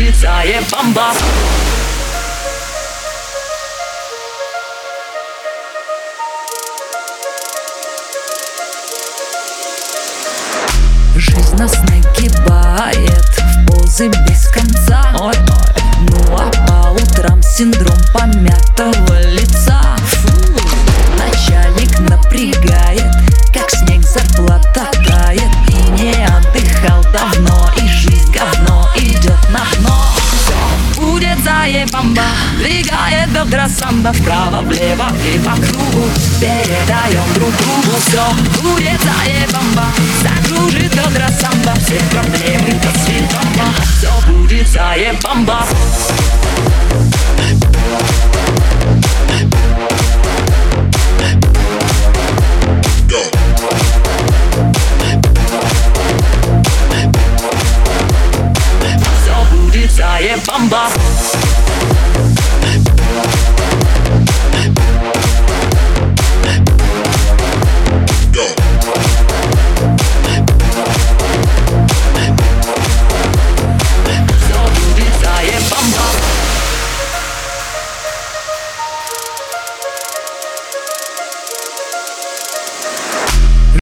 будет заебамба. Жизнь нас нагибает в позы без конца. Ну а по утрам синдром помятого лица. Начальник напрягает, как снег зарплата тает. И не отдыхал давно, и жизнь говно идет на дно. Все будет заебамба, двигает бедра самбо вправо-влево и по кругу. Передаем друг другу. Все будет заебамба, закружит бедра самбо, все проблемы до свидания. Все будет заебамба. Все будет заебамба.